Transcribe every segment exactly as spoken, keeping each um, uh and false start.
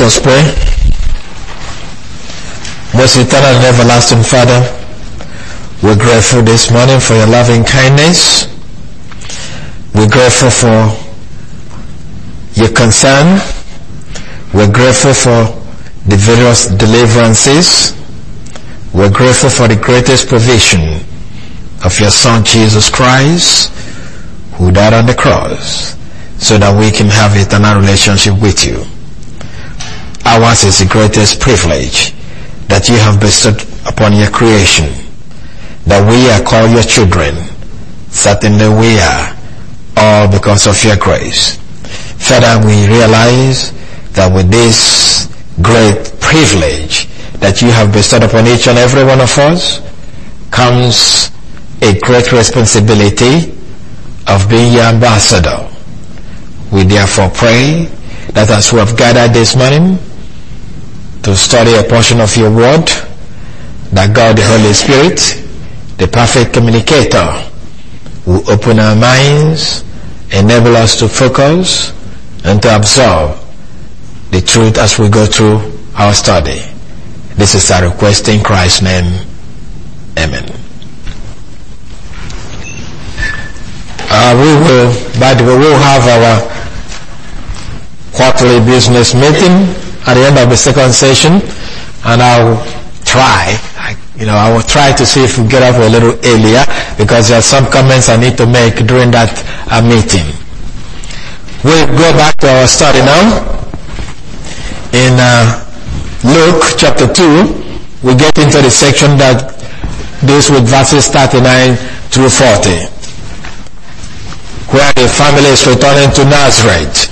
us pray. Most eternal and everlasting Father, we're grateful this morning for your loving kindness. We're grateful for your concern. We're grateful for the various deliverances. We're grateful for the greatest provision of your Son Jesus Christ, who died on the cross so that we can have an eternal relationship with you. Ours is the greatest privilege that you have bestowed upon your creation, that we are called your children. Certainly we are, all because of your grace. Further, we realize that with this great privilege that you have bestowed upon each and every one of us comes a great responsibility of being your ambassador. We therefore pray that as we have gathered this morning to study a portion of your word, that God the Holy Spirit, the perfect communicator, will open our minds, enable us to focus and to absorb the truth as we go through our study. This is our request in Christ's name. Amen. Uh, we will, by the way, we will have our quarterly business meeting at the end of the second session, and I'll try, I, you know, I will try to see if we get up a little earlier, because there are some comments I need to make during that uh, meeting. We'll go back to our study now. In uh, Luke chapter two, we get into the section that deals with verses thirty-nine through forty, where the family is returning to Nazareth.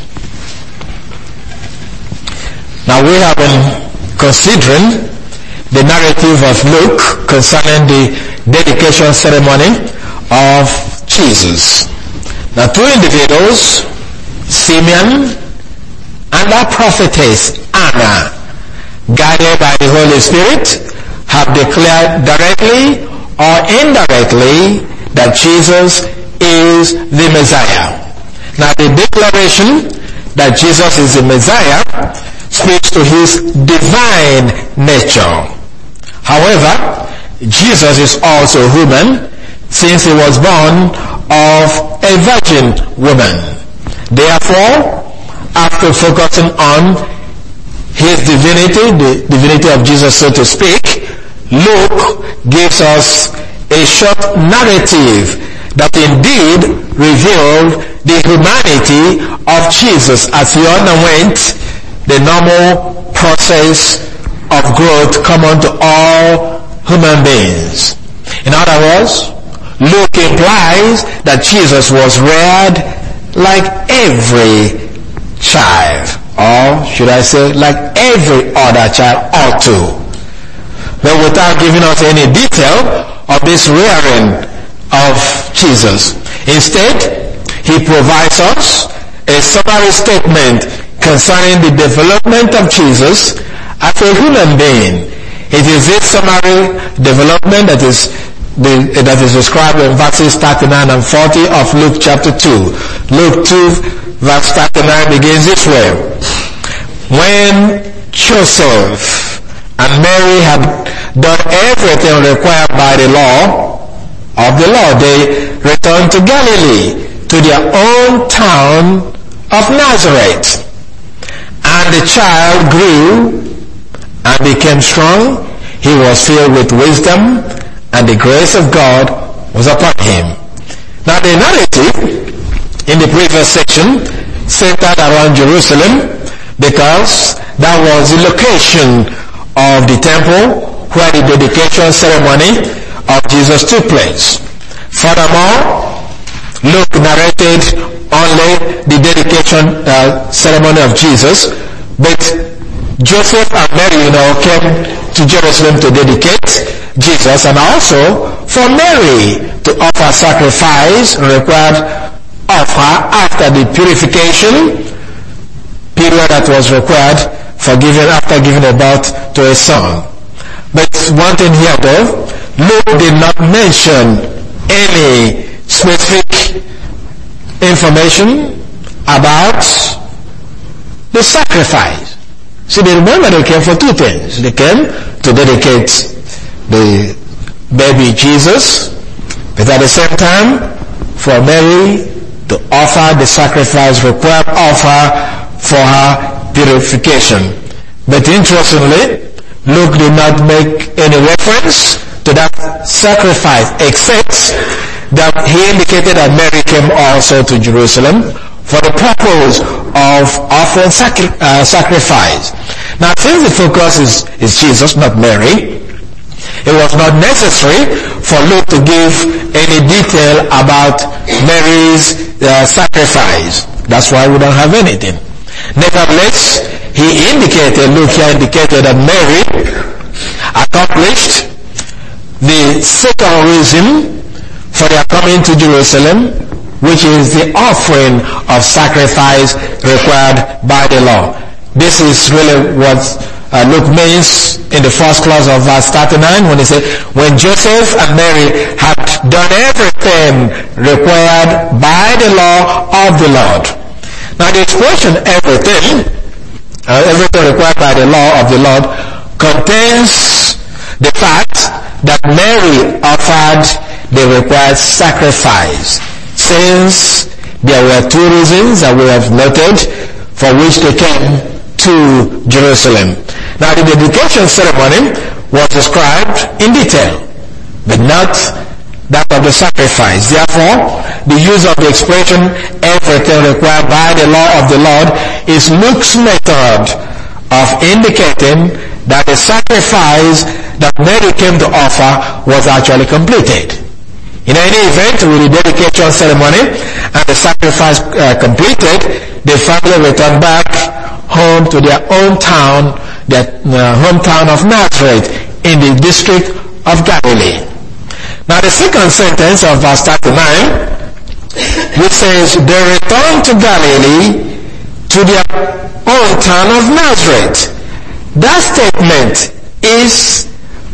Now we have been considering the narrative of Luke concerning the dedication ceremony of Jesus. Now two individuals, Simeon and our prophetess Anna, guided by the Holy Spirit, have declared directly or indirectly that Jesus is the Messiah. Now the declaration that Jesus is the Messiah speaks to his divine nature. However, Jesus is also human, since he was born of a virgin woman. Therefore, after focusing on his divinity, the divinity of Jesus, so to speak, Luke gives us a short narrative that indeed revealed the humanity of Jesus as he underwent the normal process of growth common to all human beings. In other words, Luke implies that Jesus was reared like every child, or should I say like every other child ought to. But without giving us any detail of this rearing of Jesus. Instead, he provides us a summary statement concerning the development of Jesus as a human being. It is this summary development that is the, that is described in verses thirty-nine and forty of Luke chapter two. Luke two verse thirty-nine begins this way. When Joseph and Mary had done everything required by the law of the Lord, they returned to Galilee, to their own town of Nazareth. And the child grew and became strong. He was filled with wisdom, and the grace of God was upon him. Now the narrative in the previous section centered around Jerusalem, because that was the location of the temple where the dedication ceremony of Jesus took place. Furthermore, Luke narrated only the dedication uh, ceremony of Jesus, but Joseph and Mary, you know, came to Jerusalem to dedicate Jesus, and also for Mary to offer sacrifice required of her after the purification period that was required for giving after giving birth to a son. But one thing here though, Luke did not mention any specific information about the sacrifice. See, they remember they came for two things. They came to dedicate the baby Jesus, but at the same time, for Mary to offer the sacrifice required offer for her purification. But interestingly, Luke did not make any reference to that sacrifice, except that he indicated that Mary came also to Jerusalem for the purpose of offering sacri- uh, sacrifice. Now, since the focus is, is Jesus, not Mary, it was not necessary for Luke to give any detail about Mary's uh, sacrifice. That's why we don't have anything. Nevertheless, he indicated, Luke here indicated that Mary accomplished the second reason for their coming to Jerusalem, which is the offering of sacrifice required by the law. This is really what uh, Luke means in the first clause of verse thirty-nine when he said, when Joseph and Mary had done everything required by the law of the Lord. Now the expression everything, uh, everything required by the law of the Lord, contains the fact that Mary offered the required sacrifice, since there were two reasons that we have noted for which they came to Jerusalem. Now the dedication ceremony was described in detail, but not that of the sacrifice. Therefore, the use of the expression everything required by the law of the Lord is Luke's method of indicating that the sacrifice that Mary came to offer was actually completed. In any event, with the dedication ceremony and the sacrifice uh, completed, the family returned back home to their own town, their uh, hometown of Nazareth in the district of Galilee. Now the second sentence of verse thirty-nine, which says, they returned to Galilee to their own town of Nazareth. That statement is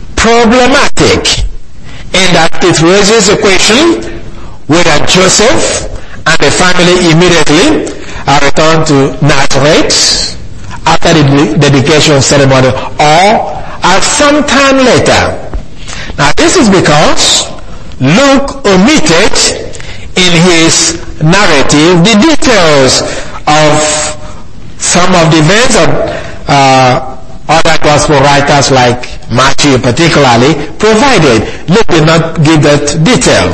problematic in that it raises a question whether Joseph and the family immediately are returned to Nazareth after the dedication ceremony or at some time later. Now this is because Luke omitted in his narrative the details of some of the events of uh, other gospel writers like Matthew particularly provided. Luke did not give that detail.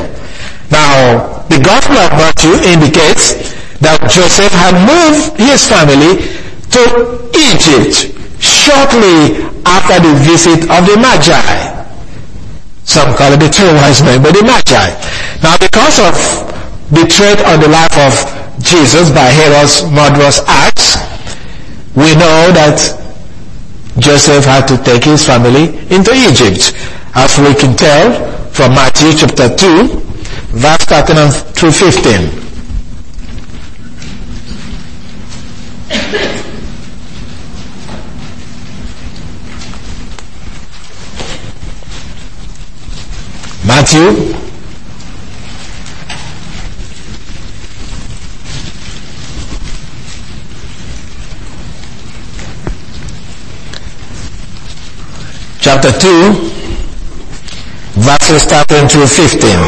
Now, the Gospel of Matthew indicates that Joseph had moved his family to Egypt shortly after the visit of the Magi. Some call it the two wise men, but the Magi. Now, because of the threat on the life of Jesus by Herod's murderous acts, we know that Joseph had to take his family into Egypt, as we can tell from Matthew chapter two, verse thirteen through fifteen. Matthew chapter two, verses thirteen through fifteen.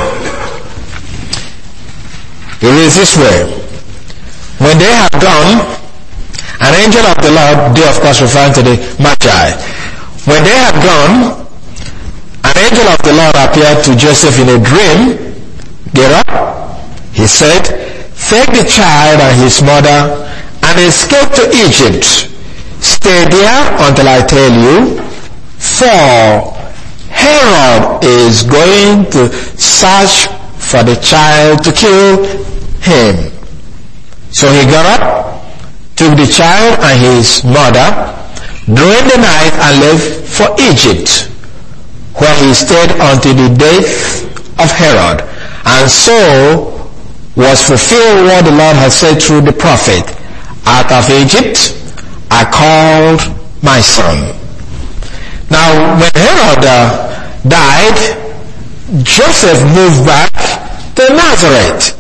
It reads this way. When they had gone, an angel of the Lord, they of course referring to the Magi. When they had gone, an angel of the Lord appeared to Joseph in a dream. Get up, he said, take the child and his mother and escape to Egypt. Stay there until I tell you, for Herod is going to search for the child to kill him. So he got up, took the child and his mother during the night and left for Egypt, where he stayed until the death of Herod. And so was fulfilled what the Lord had said through the prophet, out of Egypt I called my son. Now, when Herod uh, died, Joseph moved back to Nazareth.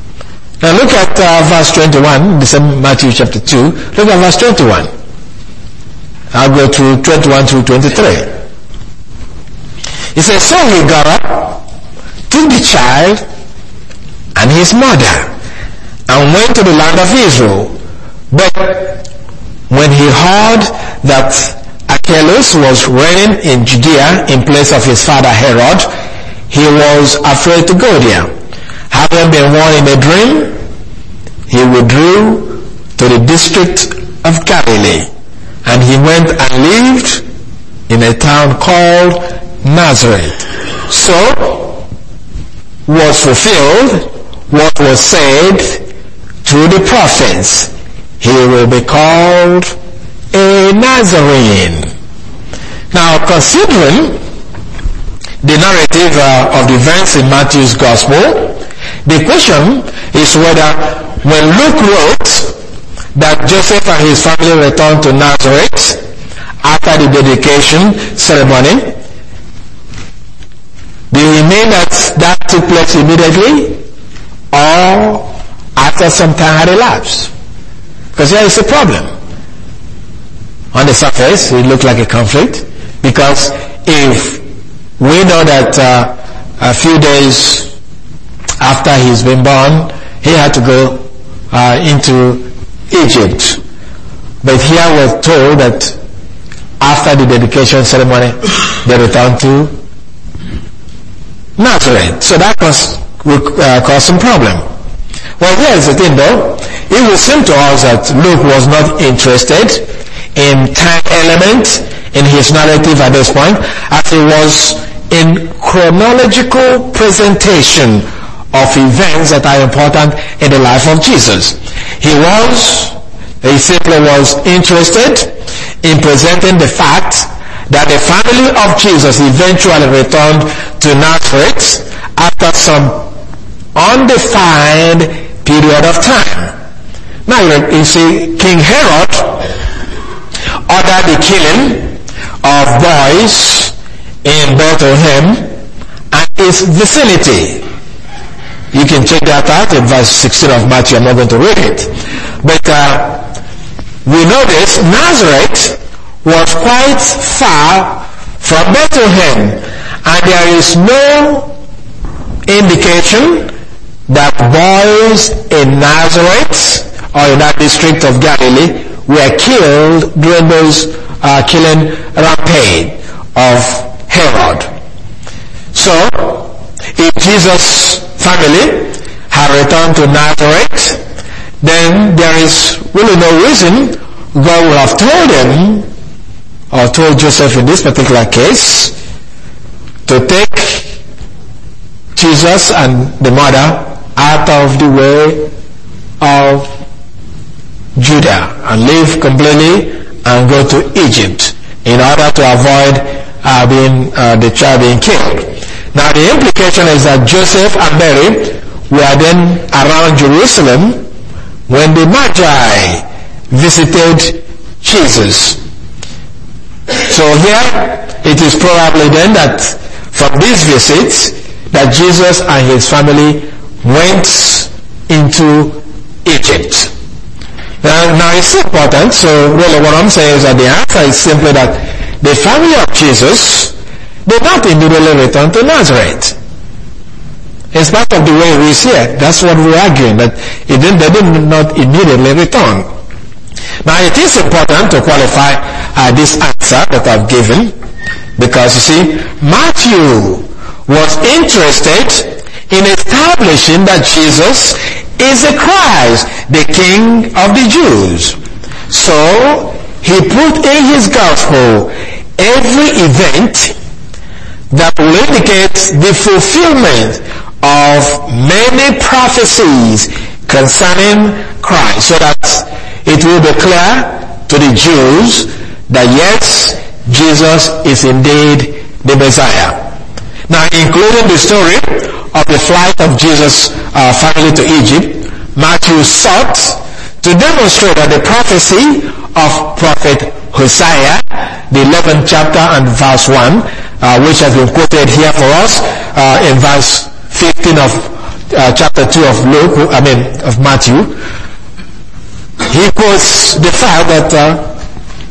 Now look at uh, verse twenty-one, the same Matthew chapter two. Look at verse twenty-one. I'll go through twenty-one through twenty-three. He says, so he got up, took the child and his mother, and went to the land of Israel. But when he heard that Archelaus was reigning in Judea in place of his father Herod, he was afraid to go there. Having been warned in a dream, he withdrew to the district of Galilee, and he went and lived in a town called Nazareth. So was fulfilled what was said through the prophets, he will be called a Nazarene. Now, considering the narrative uh, of the events in Matthew's Gospel, the question is whether when Luke wrote that Joseph and his family returned to Nazareth after the dedication ceremony, do you mean that that took place immediately or after some time had elapsed? Because here is a problem. On the surface, it looked like a conflict, because if we know that uh, a few days after he's been born, he had to go uh, into Egypt. But here we're told that after the dedication ceremony, they returned to Nazareth. So that cause, will uh, cause some problem. Well, here's the thing though. It would seem to us that Luke was not interested in time element in his narrative at this point, as he was in chronological presentation of events that are important in the life of Jesus. He was, he simply was interested in presenting the fact that the family of Jesus eventually returned to Nazareth after some undefined period of time. Now you see, King Herod ordered the killing of boys in Bethlehem and its vicinity. You can check that out in verse sixteen of Matthew. I'm not going to read it. But uh, we know this. Nazareth was quite far from Bethlehem, and there is no indication that boys in Nazareth or in that district of Galilee were killed during those uh, killing rampage of Herod. So, if Jesus' family had returned to Nazareth, then there is really no reason God would have told him, or told Joseph in this particular case, to take Jesus and the mother out of the way of Judah and live completely and go to Egypt in order to avoid uh, being uh, the child being killed. Now the implication is that Joseph and Mary were then around Jerusalem when the Magi visited Jesus. So here it is probably then that from this visit that Jesus and his family went into Egypt. Now, now it's important, so really what I'm saying is that the answer is simply that the family of Jesus did not immediately return to Nazareth. In spite of the way we see it, that's what we're arguing, that it didn't, they did not immediately return. Now it is important to qualify uh, this answer that I've given, because you see, Matthew was interested in establishing that Jesus is the Christ, the King of the Jews. So he put in his gospel every event that will indicate the fulfillment of many prophecies concerning Christ, so that it will be clear to the Jews that yes, Jesus is indeed the Messiah. Now, including the story of the flight of Jesus' uh, family to Egypt, Matthew sought to demonstrate that the prophecy of prophet Hosea, the eleventh chapter and verse one, uh, which has been quoted here for us uh, in verse fifteen of uh, chapter two of Luke, I mean of Matthew. He quotes the fact that uh,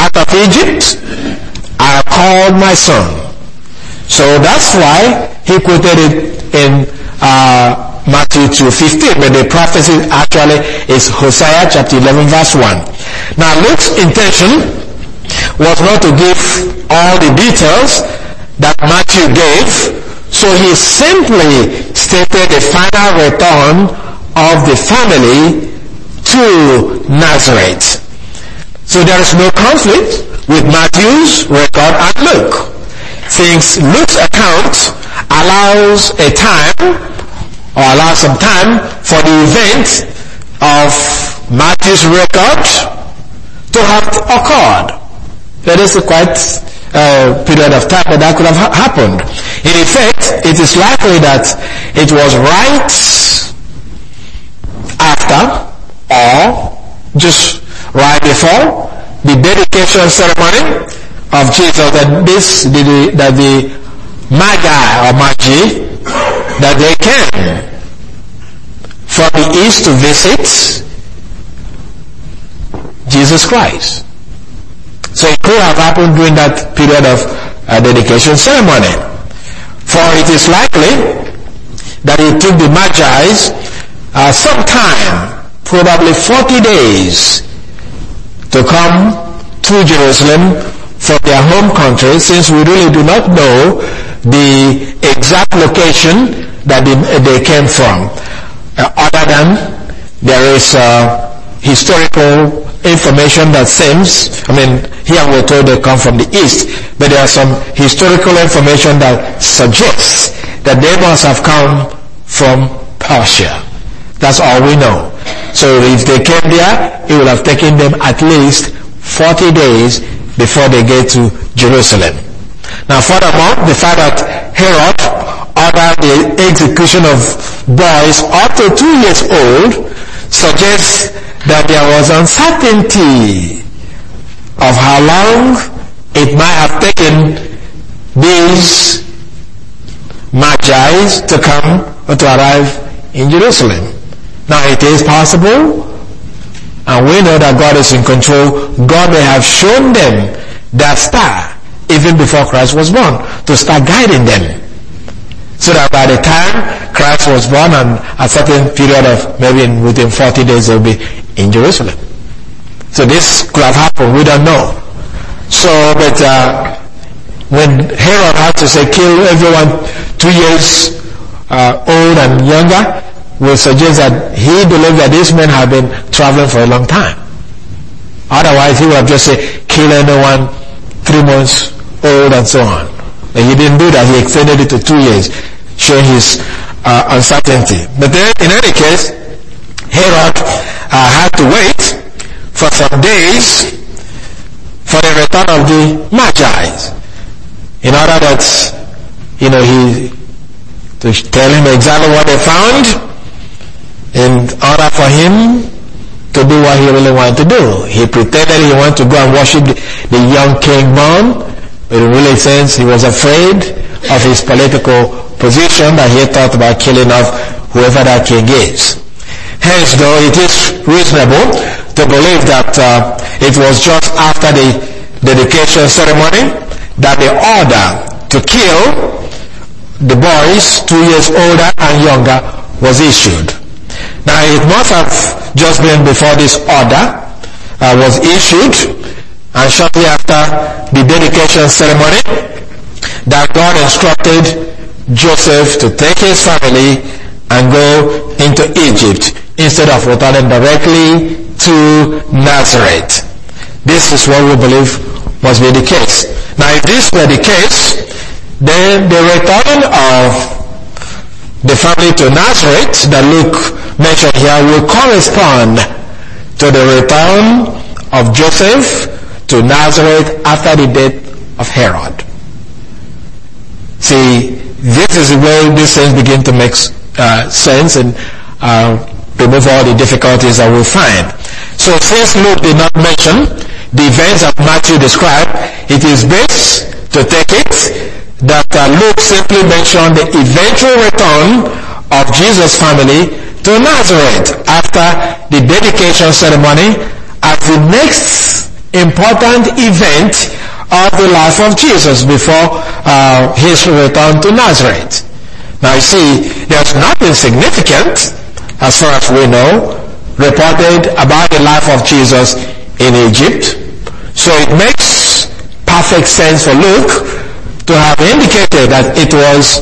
out of Egypt, I have called my son. So that's why he quoted it in uh, Matthew two fifteen, but the prophecy actually is Hosea chapter eleven verse one. Now Luke's intention was not to give all the details that Matthew gave, so he simply stated the final return of the family to Nazareth. So there is no conflict with Matthew's record and Luke, since Luke's account allows a time or allows some time for the event of Matthew's record to have occurred. There is a quite uh, period of time that that could have ha- happened. In effect, it is likely that it was right after or just right before the dedication ceremony of Jesus that this the, that the Magi or Magi that they came from the east to visit Jesus Christ. So it could have happened during that period of uh, dedication ceremony. For it is likely that it took the Magi uh, some time, probably forty days, to come to Jerusalem from their home country, since we really do not know the exact location that they, they came from, uh, other than there is uh, historical information that seems, I mean, here we're told they come from the east, but there are some historical information that suggests that they must have come from Persia. That's all we know. So if they came there, it would have taken them at least forty days before they get to Jerusalem. Now furthermore, the fact that Herod ordered the execution of boys up to two years old suggests that there was uncertainty of how long it might have taken these Magi to come or to arrive in Jerusalem. Now it is possible, and we know that God is in control. God may have shown them that star even before Christ was born to start guiding them, so that by the time Christ was born and a certain period of maybe in, within forty days they'll be in Jerusalem. So this could have happened, we don't know. So, but uh, when Herod had to say kill everyone two years uh, old and younger, will suggest that he believed that these men have been traveling for a long time. Otherwise, he would have just said, kill anyone three months old and so on. But he didn't do that. He extended it to two years, showing his uh, uncertainty. But then, in any case, Herod uh, had to wait for some days for the return of the Magi, in order that, you know, he to tell him exactly what they found, in order for him to do what he really wanted to do. He pretended he wanted to go and worship the, the young king born, but in really sense he was afraid of his political position, that he thought about killing off whoever that king is. Hence, though, it is reasonable to believe that uh, it was just after the dedication ceremony that the order to kill the boys two years older and younger was issued. Now, it must have just been before this order uh, was issued, and shortly after the dedication ceremony, that God instructed Joseph to take his family and go into Egypt instead of returning directly to Nazareth. This is what we believe must be the case. Now, if this were the case, then the return of the family to Nazareth that Luke mentioned here will correspond to the return of Joseph to Nazareth after the death of Herod. See, this is where these things begin to make uh, sense and uh, remove all the difficulties that we find. So since Luke did not mention the events that Matthew described, it is best to take it that uh, Luke simply mentioned the eventual return of Jesus' family to Nazareth after the dedication ceremony as the next important event of the life of Jesus before uh, his return to Nazareth. Now you see, there's nothing significant, as far as we know, reported about the life of Jesus in Egypt. So it makes perfect sense for Luke to have indicated that it was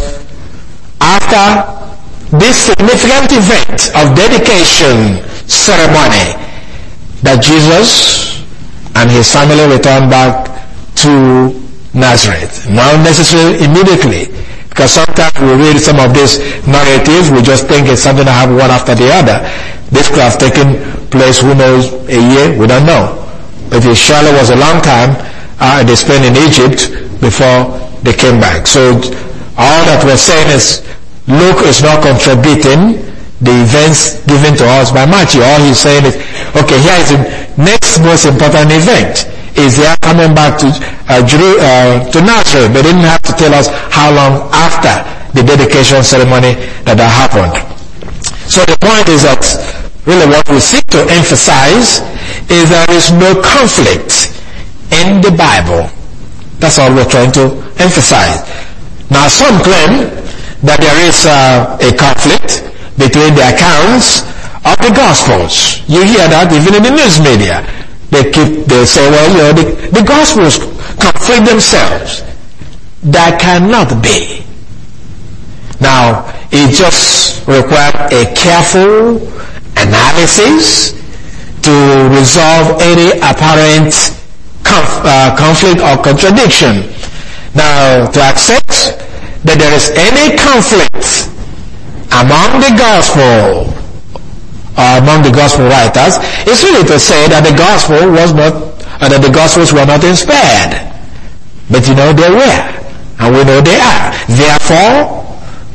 after this significant event of dedication ceremony that Jesus and his family returned back to Nazareth. Not necessarily immediately, because sometimes we read some of these narratives, we just think it's something that happened one after the other. This could have taken place, who knows, a year, we don't know. But it surely was a long time uh, they spent in Egypt before they came back. So all that we're saying is Luke is not contradicting the events given to us by Matthew. All he's saying is, okay, here is the next most important event. Is they are coming back to uh, Jeru- uh, to Nazareth. They didn't have to tell us how long after the dedication ceremony that that happened. So the point is that really what we seek to emphasize is there is no conflict in the Bible. That's all we're trying to emphasize. Now some claim that there is uh, a conflict between the accounts of the Gospels. You hear that even in the news media. They keep, they say, well, you know, the, the Gospels conflict themselves. That cannot be. Now, it just requires a careful analysis to resolve any apparent conf, uh, conflict or contradiction. Now, to accept that there is any conflict among the Gospel Uh, among the gospel writers, is really to say that the gospel was not, uh, that the gospels were not inspired. But you know they were, and we know they are. Therefore,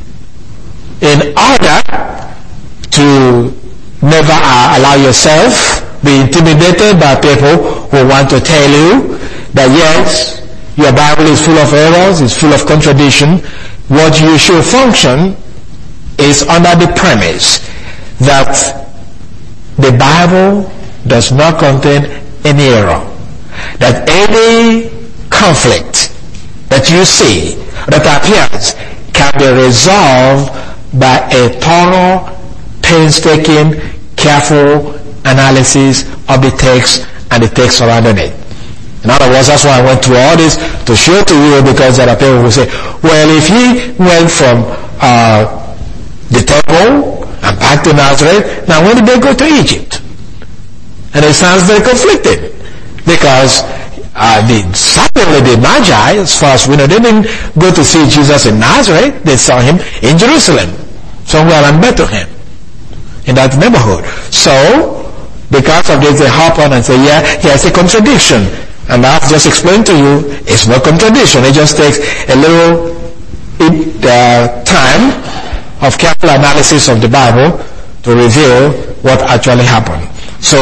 in order to never uh, allow yourself be intimidated by people who want to tell you that yes, your Bible is full of errors, it's full of contradiction, what you should function is under the premise that the Bible does not contain any error. That any conflict that you see, that appears, can be resolved by a thorough, painstaking, careful analysis of the text and the text surrounding it. In other words, that's why I went through all this to show to you, because there are people who say, well, if he went from uh, the temple and back to Nazareth, now when did they go to Egypt? And it sounds very conflicted, because uh, the, certainly the Magi, as far as we know, they didn't go to see Jesus in Nazareth. They saw him in Jerusalem, somewhere around Bethlehem, in that neighborhood. So, because of this, they hop on and say, yeah, here's a contradiction. And I've just explained to you, it's no contradiction. It just takes a little uh, time of careful analysis of the Bible to reveal what actually happened. So,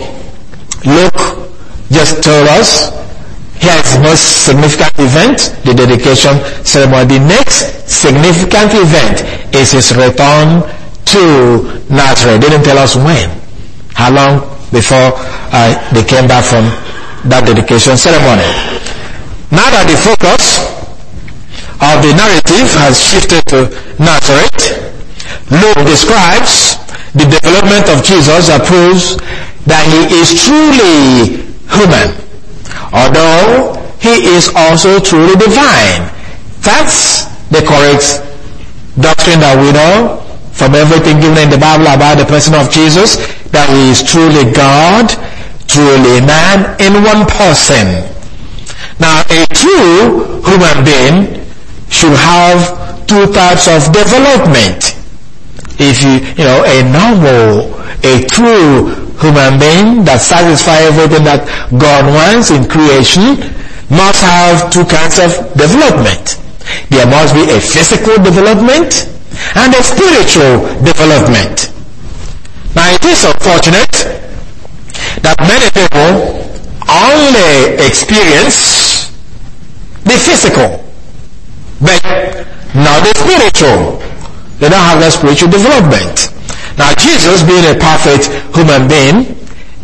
Luke just told us, here is the most significant event, the dedication ceremony. The next significant event is his return to Nazareth. They didn't tell us when, how long before uh, they came back from that dedication ceremony. Now that the focus of the narrative has shifted to Nazareth, Luke describes the development of Jesus that proves that he is truly human, although he is also truly divine. That's the correct doctrine that we know from everything given in the Bible about the person of Jesus, that he is truly God, truly man in one person. Now, a true human being should have two types of development. If you, you know, a normal, a true human being that satisfies everything that God wants in creation must have two kinds of development. There must be a physical development and a spiritual development. Now, it is unfortunate that many people only experience the physical, but not the spiritual. They don't have that spiritual development. Now, Jesus, being a perfect human being,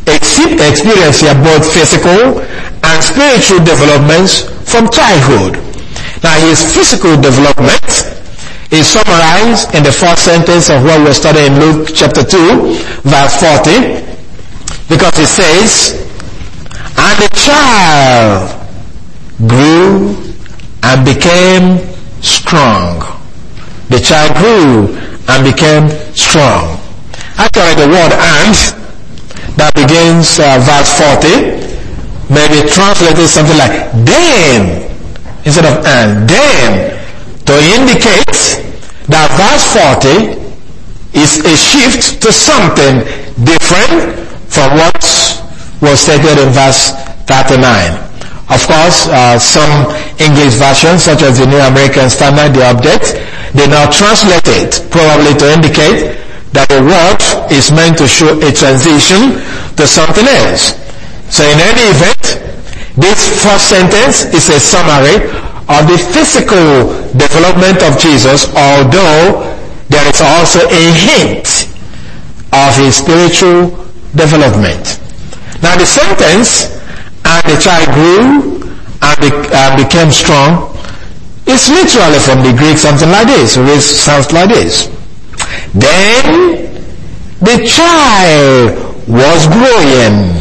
experience here both physical and spiritual developments from childhood. Now his physical development is summarized in the first sentence of what we're studying in Luke chapter two, verse forty, because it says, "And the child grew and became strong." The child grew and became strong. Actually, the word "and" that begins uh, verse forty may be translated something like "then" instead of "and." Then, to indicate that verse forty is a shift to something different from what was stated in verse thirty-nine. Of course, uh, some English versions, such as the New American Standard, the object, they now translate it probably to indicate that the word is meant to show a transition to something else. So in any event, this first sentence is a summary of the physical development of Jesus, although there is also a hint of his spiritual development. Now the sentence, "and the child grew and be- uh, became strong," is literally from the Greek something like this. It sounds like this. "Then the child was growing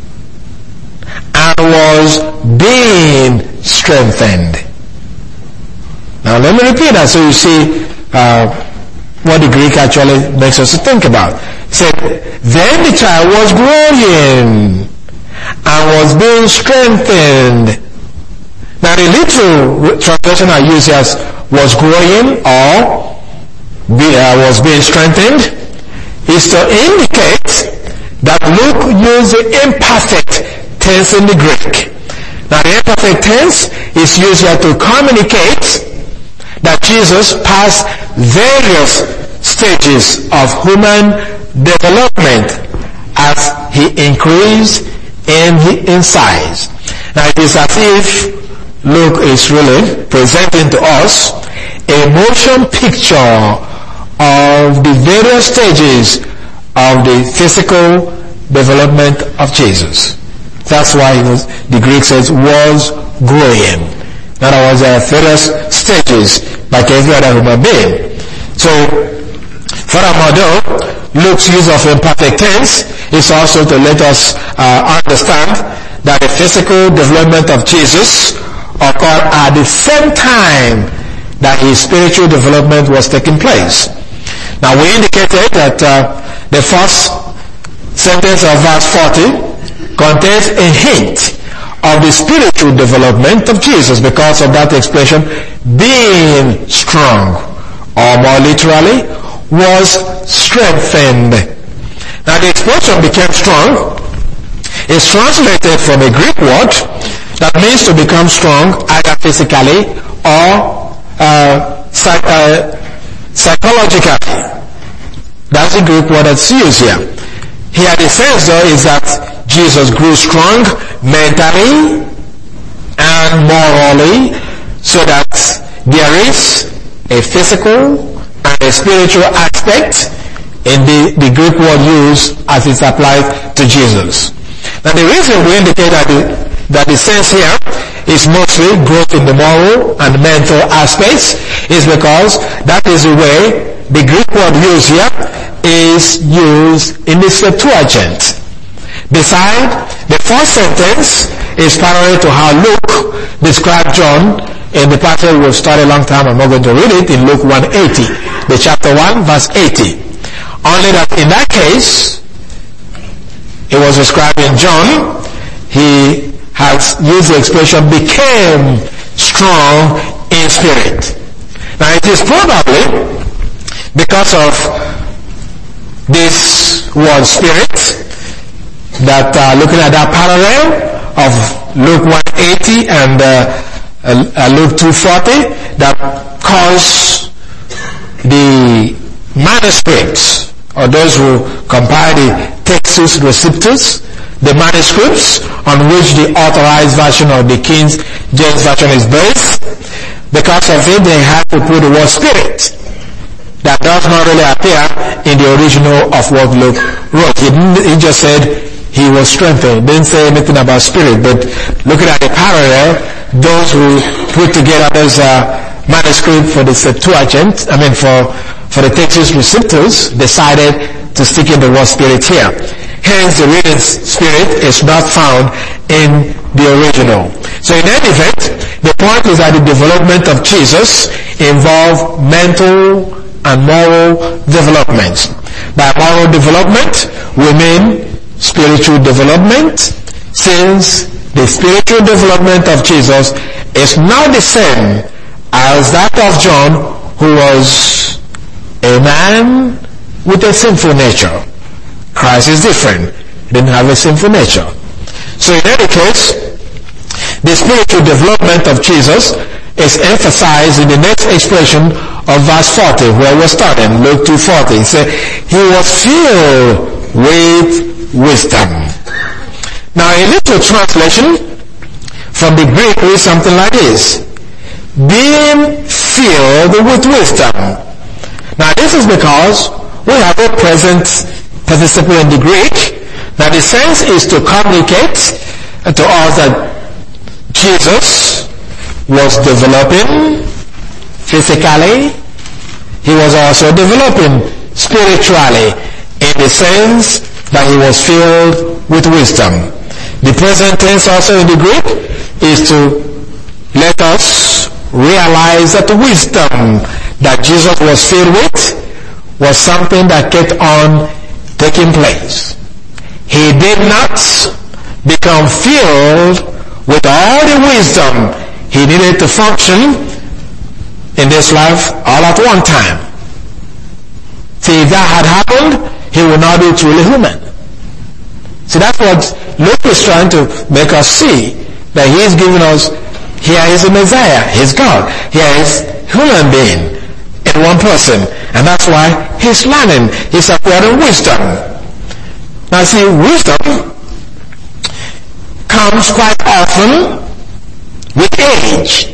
and was being strengthened." Now let me repeat that so you see uh, what the Greek actually makes us to think about. It said, "Then the child was growing and was being strengthened." Now the literal translation I use here as "was growing" or be, uh, "was being strengthened" is to indicate that Luke used the imperfect tense in the Greek. Now the imperfect tense is used here to communicate that Jesus passed various stages of human development as he increased in, in size. Now it is as if Luke is really presenting to us a motion picture of the various stages of the physical development of Jesus. That's why it was, the Greek says "was growing." In other words, there are various stages like every other human being. So, furthermore though, Luke's use of imperfect tense is also to let us uh, understand that the physical development of Jesus occurred at the same time that his spiritual development was taking place. Now we indicated that uh, the first sentence of verse forty contains a hint of the spiritual development of Jesus because of that expression, "being strong," or more literally, "was strengthened." Now the expression "became strong" is translated from a Greek word that means to become strong either physically or uh, psych- uh, psychologically. That's the Greek word that's used here. Here the sense though is that Jesus grew strong mentally and morally, so that there is a physical and a spiritual aspect in the, the Greek word used as it's applied to Jesus. Now the reason we indicate that the, that the sense here is mostly growth in the moral and mental aspects is because that is the way the Greek word used here is used in the Septuagint. Beside, the first sentence is parallel to how Luke described John in the passage we've studied a long time. I'm not going to read it in Luke one eighty, the chapter one, verse eighty. Only that in that case, it was described in John, he has used the expression "became strong in spirit." Now it is probably because of this word "spirit" that uh, looking at that parallel of Luke one eighty and uh, uh, Luke two forty that cause the manuscripts, or those who compile the Textus Receptus, the manuscripts on which the authorized version of the King James Version is based, because of it they have to put the word "spirit" that does not really appear in the original of what Luke wrote. He, he just said he was strengthened. Didn't say anything about spirit, but looking at the parallel, those who put together this uh, manuscript for the Septuagint, I mean for, for the Textus Receptus, decided to stick in the word spirit here. Hence, the reading spirit is not found in the original. So in any event, the point is that the development of Jesus involved mental and moral development. By moral development, we mean spiritual development, since the spiritual development of Jesus is not the same as that of John, who was a man with a sinful nature. Christ is different. He didn't have a sinful nature. So in any case, the spiritual development of Jesus is emphasized in the next expression of verse forty, where we're starting, Luke two forty. It says, he was filled with wisdom. Now a little translation from the Greek is something like this: being filled with wisdom. Now this is because we have a present participle in the Greek. Now the sense is to communicate to us that Jesus was developing physically. He was also developing spiritually, in the sense that he was filled with wisdom. The present tense also in the Greek is to let us realize that the wisdom that Jesus was filled with was something that kept on taking place. He did not become filled with all the wisdom he needed to function in this life all at one time. See, if that had happened, he would not be truly human. See, that's what Luke is trying to make us see, that he is giving us, here is a Messiah, he's God, here is human being in one person, and that's why he's learning, he's acquiring wisdom. Now see, wisdom comes quite often with age.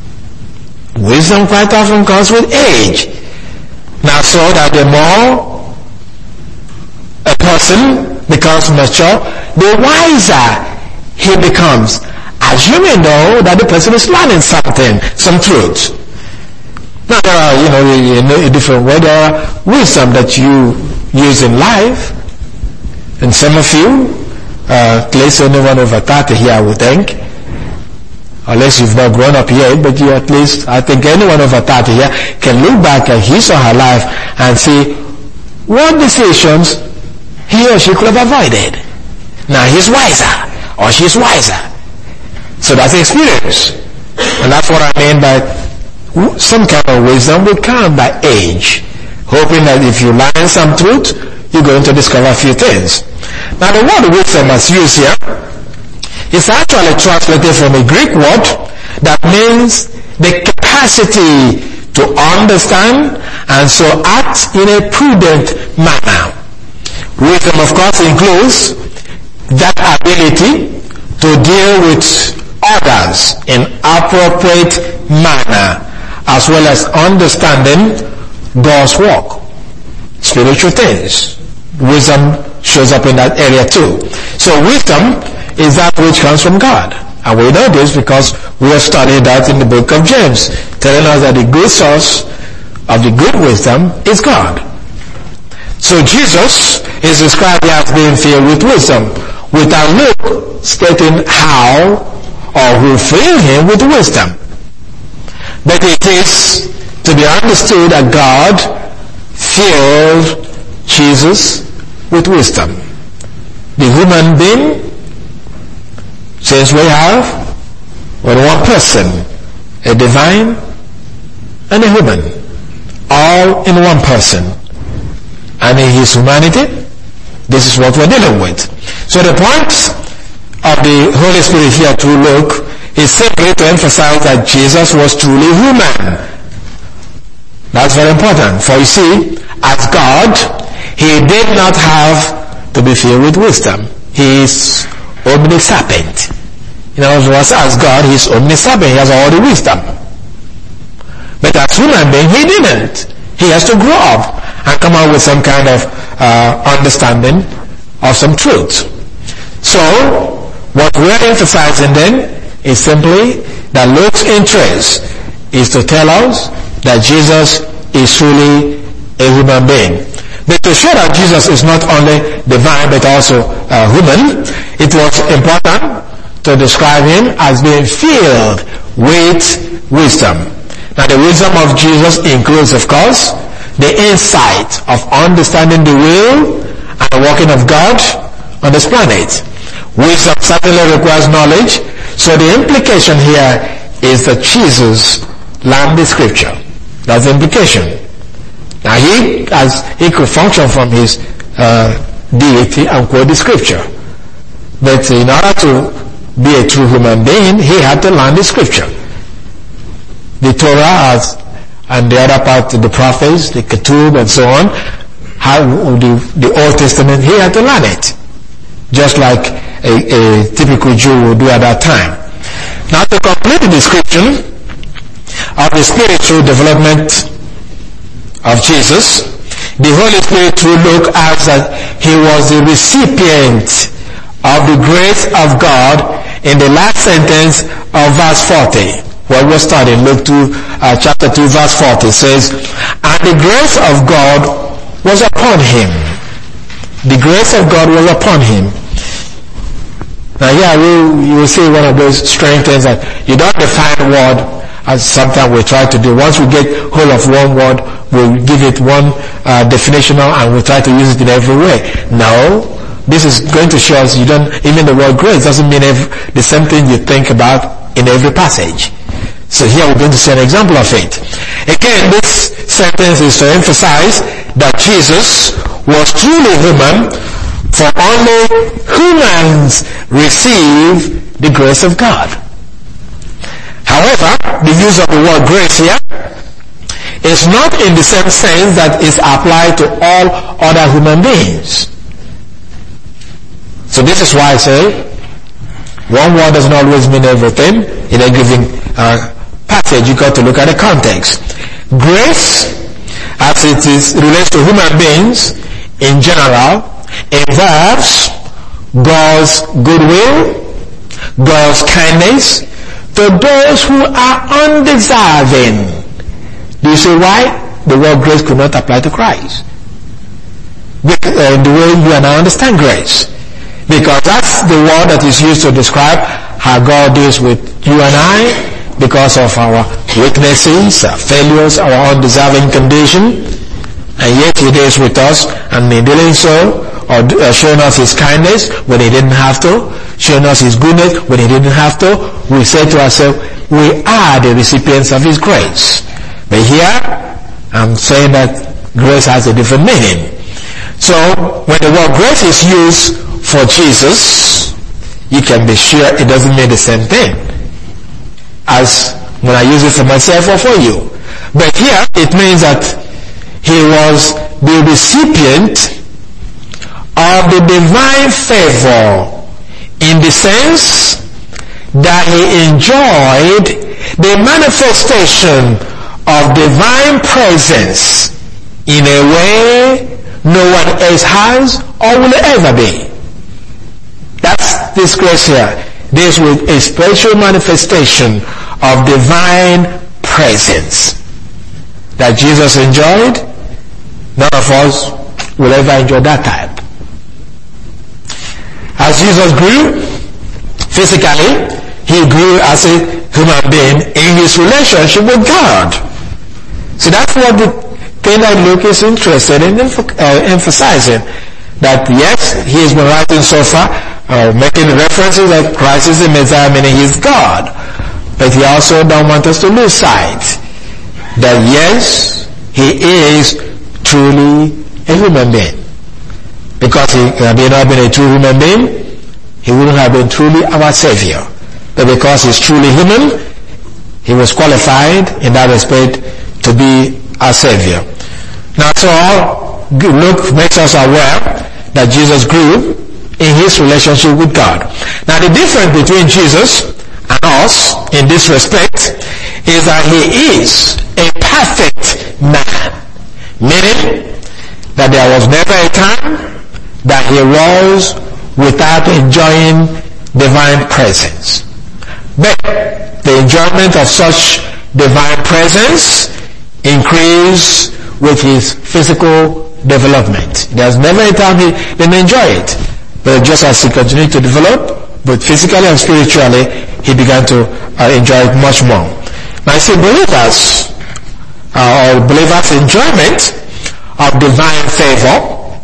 Wisdom quite often comes with age. Now, so that the more a person becomes mature, the wiser he becomes, assuming though that the person is learning something, some truth. Now there are, you know, in a different way, there are wisdom that you use in life. And some of you, uh, at least anyone over thirty here, I would think, unless you've not grown up yet, but you at least, I think anyone over thirty here can look back at his or her life and see what decisions he or she could have avoided. Now he's wiser, or she's wiser. So that's experience. And that's what I mean by some kind of wisdom will come by age. Hoping that if you learn some truth, you're going to discover a few things. Now the word wisdom that's used here is actually translated from a Greek word that means the capacity to understand and so act in a prudent manner. Wisdom, of course, includes that ability to deal with others in appropriate manner, as well as understanding God's work, spiritual things. Wisdom shows up in that area too. So wisdom is that which comes from God. And we know this because we have studied that in the book of James, telling us that the good source of the good wisdom is God. So Jesus is described as being filled with wisdom, without Luke stating how or who filled him with wisdom. But it is to be understood that God filled Jesus with wisdom. The human being, since we have but one person, a divine and a human, all in one person. And in his humanity, this is what we're dealing with. So the point of the Holy Spirit here through Luke is simply to emphasize that Jesus was truly human. That's very important. For you see, as God, he did not have to be filled with wisdom. He is omniscient. In other words, as God, he is omniscient. He has all the wisdom. But as human being, he didn't. He has to grow up and come out with some kind of uh, understanding of some truth. So, what we're emphasizing then is simply that Luke's interest is to tell us that Jesus is truly a human being. But to show that Jesus is not only divine but also uh, human, it was important to describe him as being filled with wisdom. Now the wisdom of Jesus includes, of course, the insight of understanding the will and the working of God on this planet. Wisdom certainly requires knowledge, so the implication here is that Jesus learned the scripture. That's the implication. Now he, as he could function from his uh, deity and quote the scripture. But in order to be a true human being, he had to learn the scripture. The Torah has, and the other part, the prophets, the Ketub and so on, how the, the Old Testament, he had to learn it. Just like a, a typical Jew would do at that time. Now to complete the description of the spiritual development of Jesus, the Holy Spirit through Luke adds that he was the recipient of the grace of God in the last sentence of verse forty. What we're studying, Luke two, uh, chapter two, verse forty says, and the grace of God was upon him. The grace of God was upon him. Now here we, you will see one of those strange things that you don't define word as sometimes we try to do. Once we get hold of one word, we'll give it one uh, definitional and we try to use it in every way. No, this is going to show us you don't, even the word grace doesn't mean every, the same thing you think about in every passage. So here we're going to see an example of it. Again, this sentence is to emphasize that Jesus was truly human, for only humans receive the grace of God. However, the use of the word grace here is not in the same sense that is applied to all other human beings. So this is why I say one word doesn't always mean everything. In a given uh, passage, you got to look at the context. Grace, as it is relates to human beings in general, involves God's goodwill, God's kindness to those who are undeserving. Do you see why the word grace could not apply to Christ? Because, uh, the way you and I understand grace. Because that's the word that is used to describe how God deals with you and I because of our weaknesses, our failures, our undeserving condition. And yet he deals with us, and in doing so, or uh, showing us his kindness when he didn't have to, showing us his goodness when he didn't have to, we say to ourselves, we are the recipients of his grace. But here, I'm saying that grace has a different meaning. So, when the word grace is used for Jesus, you can be sure it doesn't mean the same thing as when I use it for myself or for you. But here, it means that he was the recipient of the divine favor in the sense that he enjoyed the manifestation of divine presence in a way no one else has or will ever be. That's this grace here. This was a special manifestation of divine presence that Jesus enjoyed. None of us will ever enjoy that type. As Jesus grew physically, he grew as a human being in his relationship with God. So that's what the thing that Luke is interested in uh, emphasizing. That yes, he has been writing so far, uh, making references that Christ is the Messiah, meaning he is God. But he also don't want us to lose sight that yes, he is truly a human being. Because he had not been a true human being, he wouldn't have been truly our Savior. But because he's truly human, he was qualified in that respect to be our Savior. Now, so Luke makes us aware that Jesus grew in his relationship with God. Now, the difference between Jesus and us in this respect is that he is a perfect man, meaning that there was never a time that he was without enjoying divine presence. But the enjoyment of such divine presence increase with his physical development. There's never a time he didn't enjoy it. But just as he continued to develop, both physically and spiritually, he began to uh, enjoy it much more. Now, I say believers, uh, or believers' enjoyment of divine favor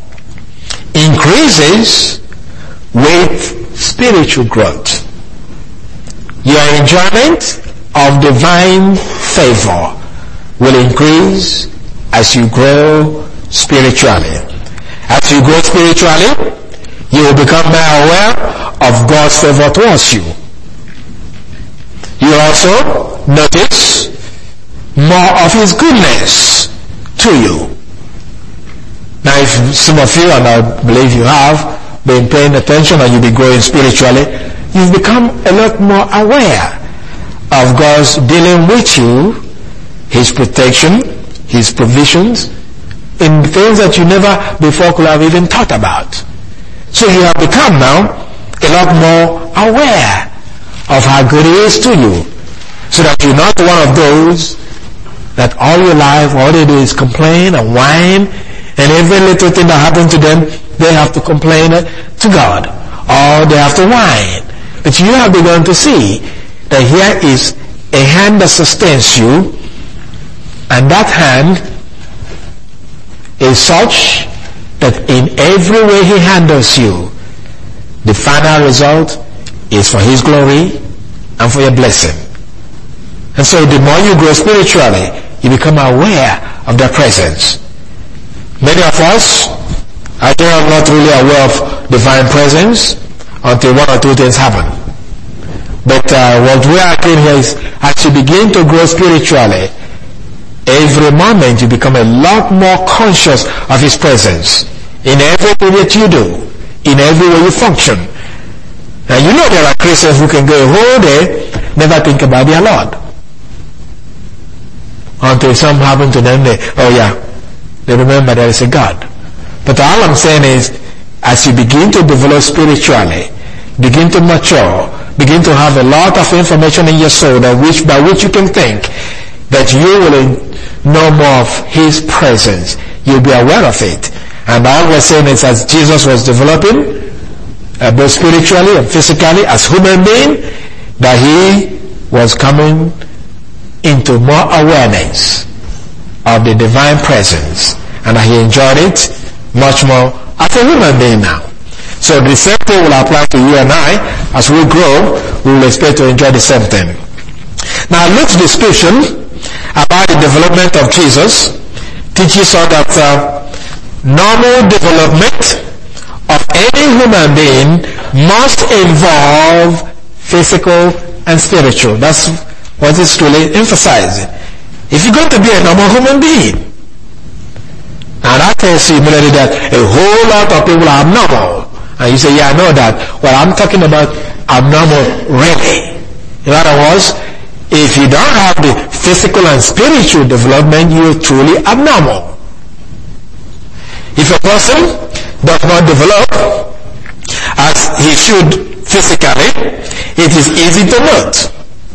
increases with spiritual growth. Your enjoyment of divine favor will increase as you grow spiritually. As you grow spiritually, you will become more aware of God's favor towards you. You also notice more of his goodness to you. Now, if some of you, and I believe you have, been paying attention and you've been growing spiritually, you've become a lot more aware of God's dealing with you, his protection, his provisions, in things that you never before could have even thought about. So you have become now a lot more aware of how good he is to you, so that you're not one of those that all your life all they do is complain and whine, and every little thing that happens to them, they have to complain to God, or they have to whine. But you have begun to see that here is a hand that sustains you, and that hand is such that in every way he handles you, the final result is for his glory and for your blessing. And so the more you grow spiritually, you become aware of their presence. Many of us are not really aware of divine presence until one or two things happen. But uh, what we are doing here is, as you begin to grow spiritually, every moment you become a lot more conscious of his presence in everything that you do, in every way you function. Now, you know there are Christians who can go a whole day, never think about their Lord. Until something happens to them, they, oh yeah, they remember there is a God. But all I'm saying is, as you begin to develop spiritually, begin to mature, begin to have a lot of information in your soul that which, by which you can think that you will know more of his presence. You'll be aware of it. And all we're saying is, as Jesus was developing, uh, both spiritually and physically, as human being, that he was coming into more awareness of the divine presence, and that he enjoyed it much more as a human being now. So the same thing will apply to you and I. As we grow, we will expect to enjoy the same thing. Now, Luke's description about the development of Jesus teaches us that uh, normal development of any human being must involve physical and spiritual. That's what it's really emphasizing. If you're going to be a normal human being, and that tells you immediately that a whole lot of people are abnormal, and you say, yeah, I know that. Well, I'm talking about abnormal really. In other words, if you don't have the physical and spiritual development, you're truly abnormal. If a person does not develop as he should physically, it is easy to note.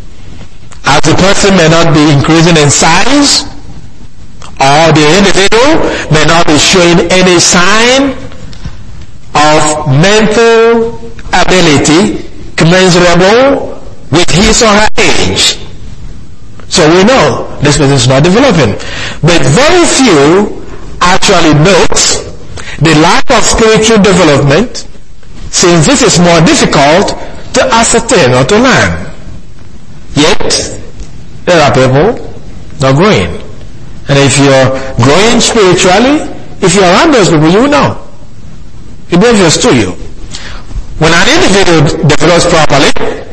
As the person may not be increasing in size, or the individual may not be showing any sign of mental ability commensurable with his or her age. So we know this person is not developing. But very few actually note the lack of spiritual development, since this is more difficult to ascertain or to learn. Yet, there are people not growing. And if you're growing spiritually, if you're around those people, you will know. It will be obvious to you. When an individual develops properly,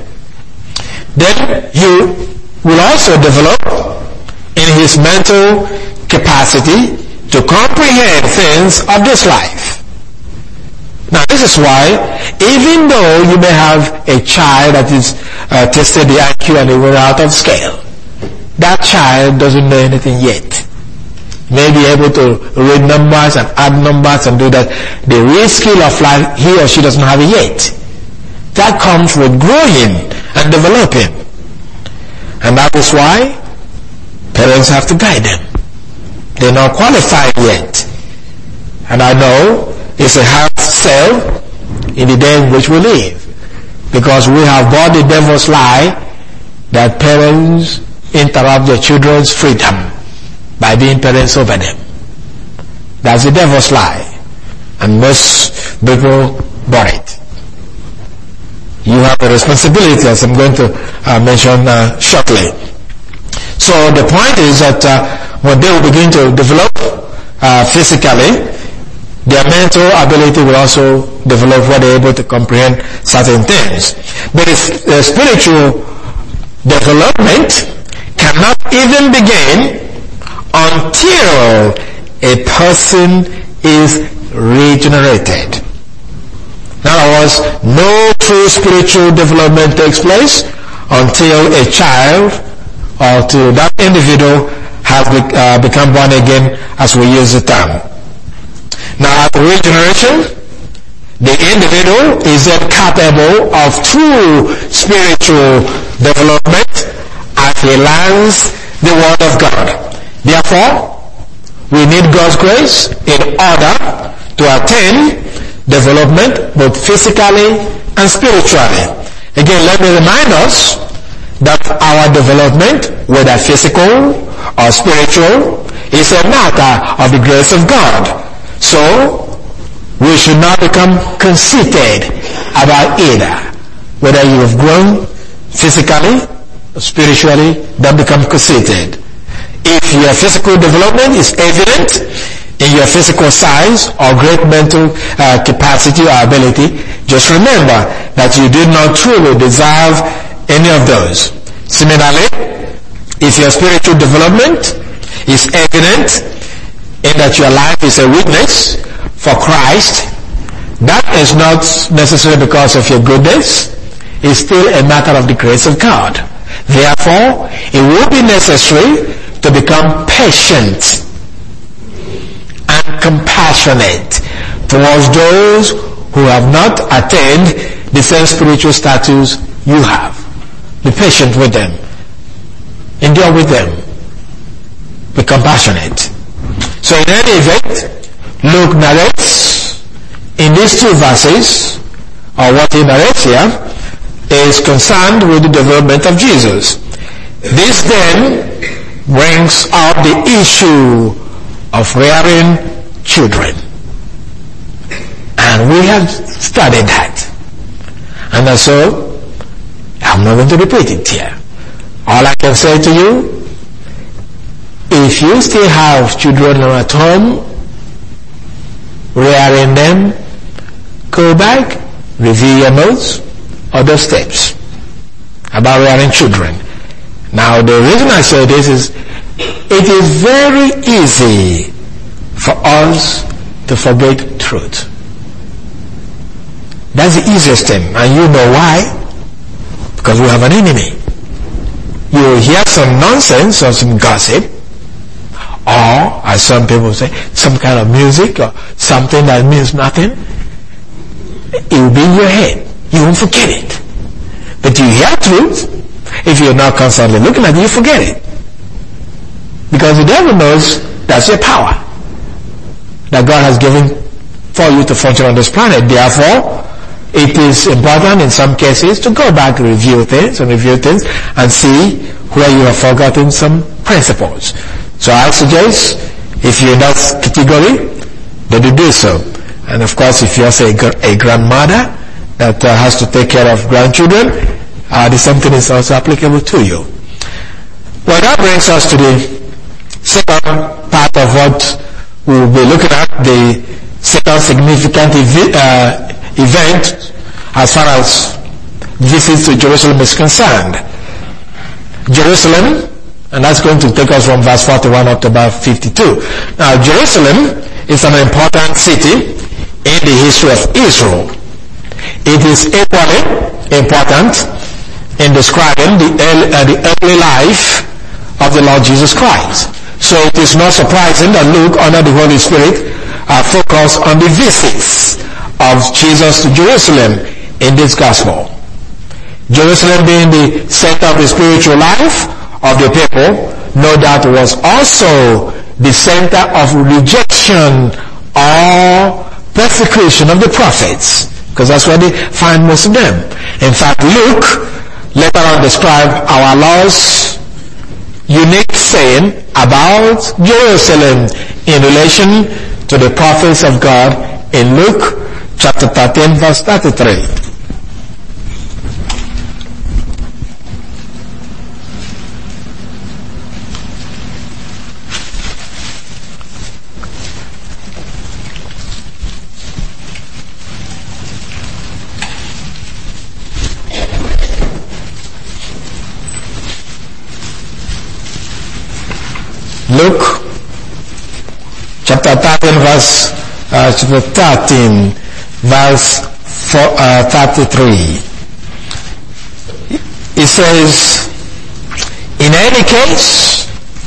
then you will also develop in his mental capacity to comprehend things of this life. Now, this is why, even though you may have a child that is uh, tested the I Q and they were out of scale, that child doesn't know anything yet. may be able to read numbers and add numbers and do that. The real skill of life, he or she doesn't have it yet. That comes with growing and developing. And that is why parents have to guide them. They're not qualified yet. And I know it's a hard sell in the day in which we live, because we have bought the devil's lie that parents interrupt their children's freedom by being parents over them. That's the devil's lie, and most people bought it. You have a responsibility, as I'm going to uh, mention uh, shortly. So the point is that uh, when they will begin to develop uh, physically, their mental ability will also develop where they're able to comprehend certain things. But if the spiritual development cannot even begin until a person is regenerated. In other words, no true spiritual development takes place until a child or to that individual has be, uh, become born again, as we use the term. Now, at regeneration, the individual is then capable of true spiritual development as he learns the Word of God. Therefore, we need God's grace in order to attain development both physically and spiritually. Again, let me remind us that our development, whether physical or spiritual, is a matter of the grace of God. So, we should not become conceited about either. Whether you have grown physically or spiritually, don't become conceited. If your physical development is evident in your physical size or great mental uh, capacity or ability, just remember that you did not truly deserve any of those. Similarly, if your spiritual development is evident in that your life is a witness for Christ, that is not necessarily because of your goodness. It's still a matter of the grace of God. Therefore, it will be necessary to become patient and compassionate towards those who have not attained the same spiritual status you have. Be patient with them. Endure with them. Be compassionate. So in any event, Luke narrates in these two verses, or what he narrates here, is concerned with the development of Jesus. This then brings up the issue of rearing children. And we have studied that. And so, I'm not going to repeat it here. All I can say to you, if you still have children at home, rearing them, go back, review your notes, other steps about rearing children. Now, the reason I say this is, it is very easy for us to forget truth. That's the easiest thing, and you know why? Because we have an enemy. You will hear some nonsense or some gossip, or, as some people say, some kind of music or something that means nothing. It will be in your head. You won't forget it. But you hear truth, if you're not constantly looking at it, you forget it. Because the devil knows that's your power that God has given for you to function on this planet. Therefore, it is important in some cases to go back, review things and review things and see where you have forgotten some principles. So I suggest, if you're in that category, that you do so. And of course, if you're say, a grandmother that uh, has to take care of grandchildren, uh, the same thing is also applicable to you. Well, that brings us to the second part of what we'll be looking at, the second significant ev- uh, event as far as visits to Jerusalem is concerned. Jerusalem, and that's going to take us from verse forty-one up to about fifty-two. Now, Jerusalem is an important city in the history of Israel. It is equally important in describing the early, uh, the early life of the Lord Jesus Christ. So it is not surprising that Luke, under the Holy Spirit, are focused on the visits of Jesus to Jerusalem in this gospel. Jerusalem being the center of the spiritual life of the people, no doubt was also the center of rejection or persecution of the prophets, because that's where they find most of them. In fact, Luke later on described our Lord's unique saying about Jerusalem in relation to the prophets of God in Luke chapter thirteen verse thirty-three. Luke chapter thirteen verse uh, chapter thirteen verse four, uh, thirty-three. It says, in any case,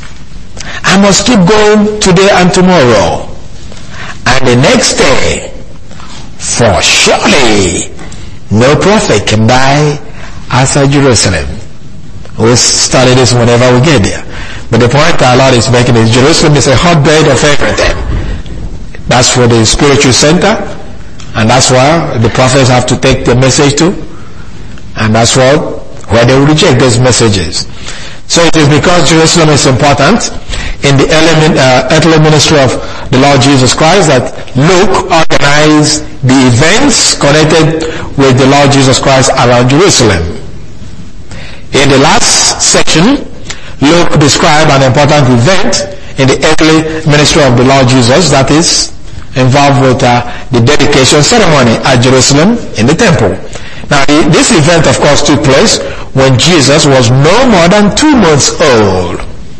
I must keep going today and tomorrow and the next day, for surely no prophet can die outside Jerusalem. We'll study this whenever we get there. But the point our Lord is making is Jerusalem is a hotbed of everything. That's for the spiritual center, and that's where the prophets have to take the message to, and that's what, where they will reject those messages. So it is because Jerusalem is important in the early, uh, earthly ministry of the Lord Jesus Christ that Luke organized the events connected with the Lord Jesus Christ around Jerusalem. In the last section, Luke described an important event in the earthly ministry of the Lord Jesus that is involved with uh, the dedication ceremony at Jerusalem in the temple. Now, this event, of course, took place when Jesus was no more than two months old.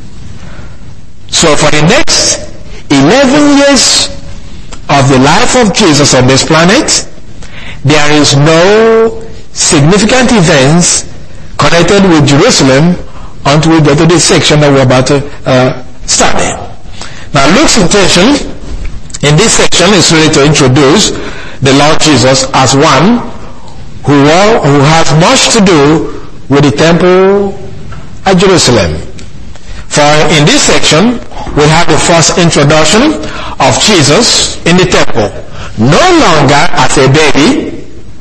So for the next eleven years of the life of Jesus on this planet, there is no significant events connected with Jerusalem until we get to this section that we're about to uh, study. Now, Luke's intention in this section is really to introduce the Lord Jesus as one who, who has much to do with the temple at Jerusalem. For in this section, we have the first introduction of Jesus in the temple, no longer as a baby,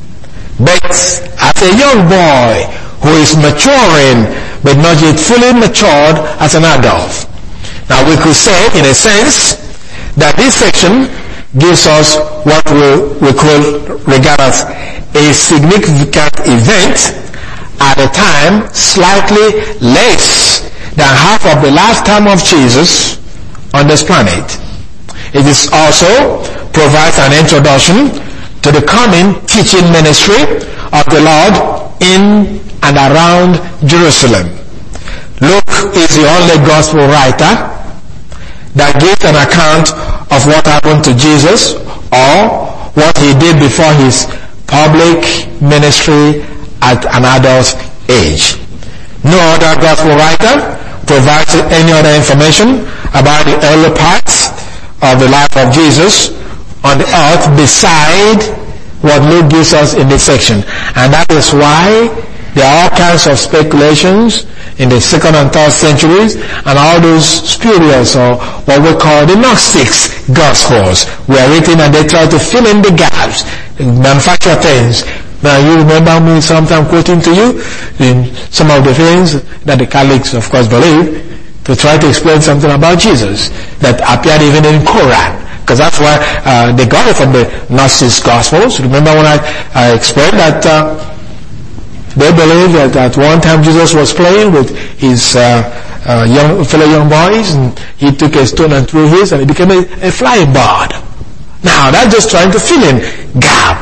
but as a young boy who is maturing but not yet fully matured as an adult. Now we could say, in a sense, that this section gives us what we, we could regard as a significant event at a time slightly less than half of the lifetime of Jesus on this planet. It is also provides an introduction to the coming teaching ministry of the Lord in and around Jerusalem. Luke is the only gospel writer that gives an account of what happened to Jesus or what he did before his public ministry at an adult age. No other gospel writer provides any other information about the early parts of the life of Jesus on the earth beside what Luke gives us in this section. And that is why there are all kinds of speculations in the second and third centuries, and all those spurious, or what we call the Gnostics Gospels, were written and they try to fill in the gaps, manufacture things. Now you remember me sometime quoting to you in some of the things that the Catholics of course believe, to try to explain something about Jesus that appeared even in Quran. Because that's why uh, they got it from the Gnostics Gospels. Remember when I, I explained that uh, they believe that at one time Jesus was playing with his uh, uh, young fellow young boys, and he took a stone and threw his, and it became a, a flying bird. Now that's just trying to fill in gap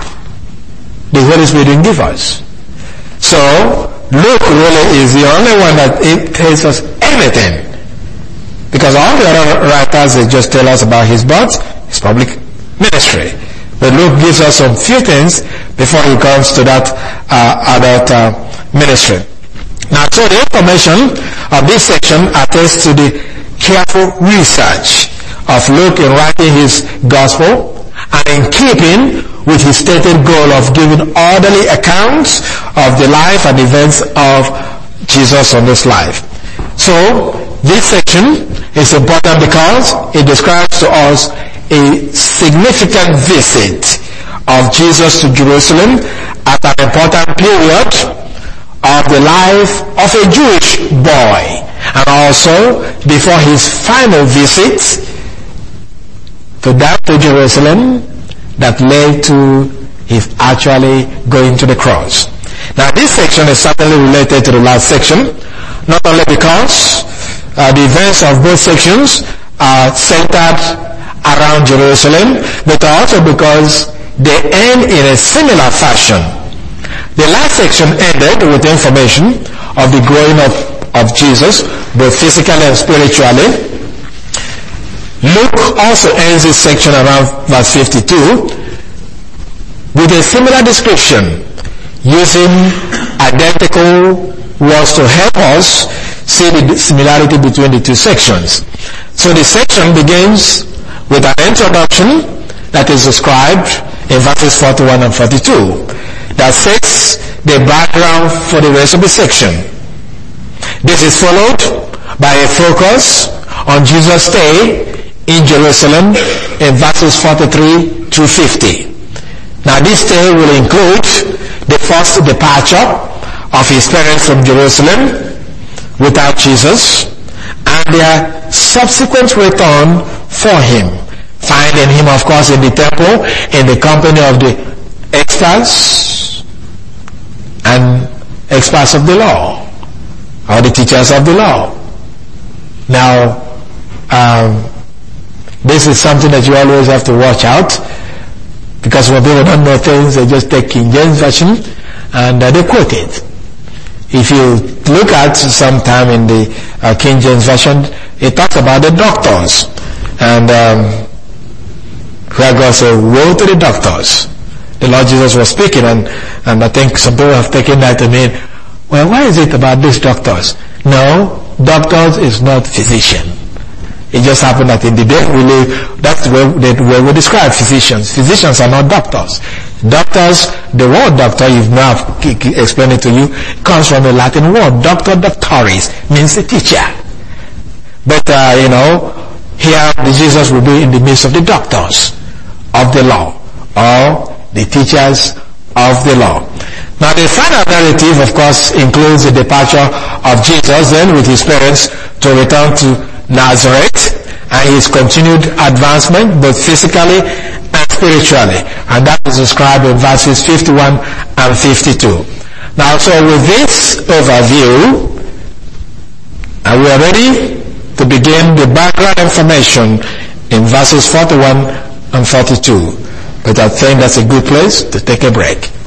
the Holy Spirit didn't give us. So Luke really is the only one that it tells us anything, because all the other writers they just tell us about his birth, his public ministry. But Luke gives us some few things before he comes to that uh, adult uh, ministry. Now, so the information of this section attests to the careful research of Luke in writing his gospel, and in keeping with his stated goal of giving orderly accounts of the life and events of Jesus on this life. So, this section is important because it describes to us a significant visit of Jesus to Jerusalem at an important period of the life of a Jewish boy, and also before his final visit to that to Jerusalem that led to his actually going to the cross. Now this section is certainly related to the last section, not only because uh, the events of both sections are centered around Jerusalem, but also because they end in a similar fashion. The last section ended with information of the growing up of Jesus, both physically and spiritually. Luke also ends this section around verse fifty-two with a similar description, using identical words to help us see the similarity between the two sections. So the section begins with an introduction that is described in verses forty-one and forty-two that sets the background for the rest of the section. This is followed by a focus on Jesus' stay in Jerusalem in verses forty-three through fifty. Now this stay will include the first departure of his parents from Jerusalem without Jesus, and their subsequent return for him, finding him of course in the temple in the company of the experts and experts of the law, or the teachers of the law. Now um, this is something that you always have to watch out, because when people don't know things, they just take King James Version and uh, they quote it. If you look at sometime in the uh, King James Version, it talks about the doctors, and um, where God said, woe to the doctors. The Lord Jesus was speaking, and, and I think some people have taken that to mean, well, why is it about these doctors? No, doctors is not physician. It just happened that in the day we live, that's where, where we describe physicians. Physicians are not doctors. Doctors, the word doctor, you've now explained it to you, comes from a Latin word. Doctor doctoris means a teacher. But, uh, you know, here Jesus will be in the midst of the doctors of the law, or the teachers of the law. Now the final narrative, of course, includes the departure of Jesus then with his parents to return to Nazareth, and his continued advancement both physically and spiritually, and that is described in verses fifty-one and fifty-two. Now, so with this overview, and we are ready to begin the background information in verses forty-one and forty-two. But I think that's a good place to take a break.